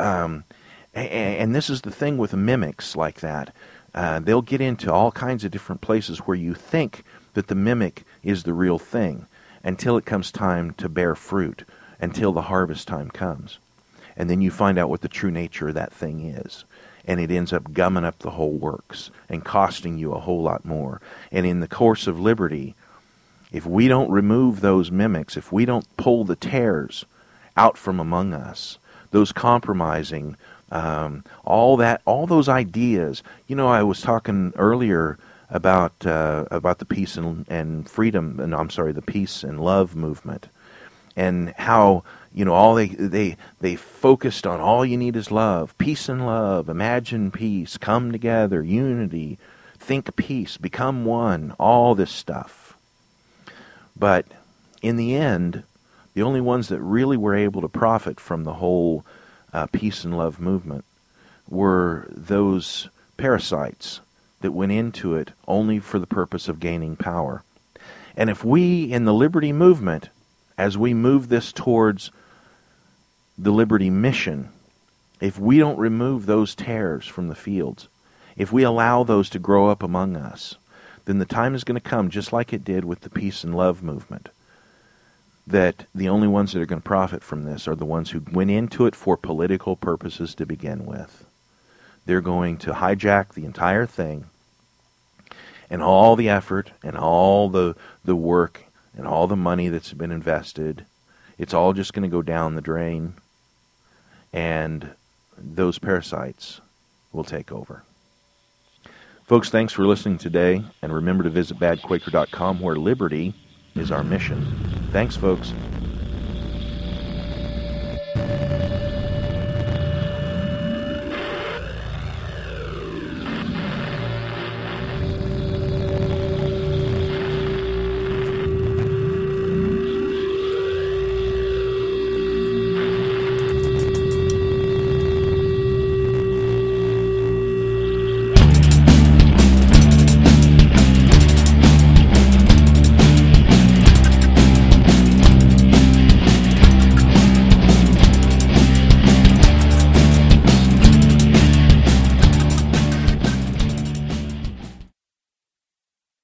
and this is the thing with mimics like that. They'll get into all kinds of different places where you think that the mimic is the real thing until it comes time to bear fruit, until the harvest time comes. And then you find out what the true nature of that thing is. And it ends up gumming up the whole works and costing you a whole lot more. And in the course of liberty, if we don't remove those mimics, if we don't pull the tares out from among us, those compromising, all those ideas. I was talking earlier about the peace and freedom, and the peace and love movement, and how all they focused on all you need is love, peace and love, imagine peace, come together, unity, think peace, become one, all this stuff. But in the end, the only ones that really were able to profit from the whole peace and love movement were those parasites that went into it only for the purpose of gaining power. And if we, in the liberty movement, as we move this towards the liberty mission, if we don't remove those tares from the fields, if we allow those to grow up among us, then the time is going to come, just like it did with the peace and love movement, that the only ones that are going to profit from this are the ones who went into it for political purposes to begin with. They're going to hijack the entire thing, and all the effort and all the work and all the money that's been invested, it's all just going to go down the drain, and those parasites will take over. Folks, thanks for listening today, and remember to visit badquaker.com, where liberty is our mission. Thanks, folks.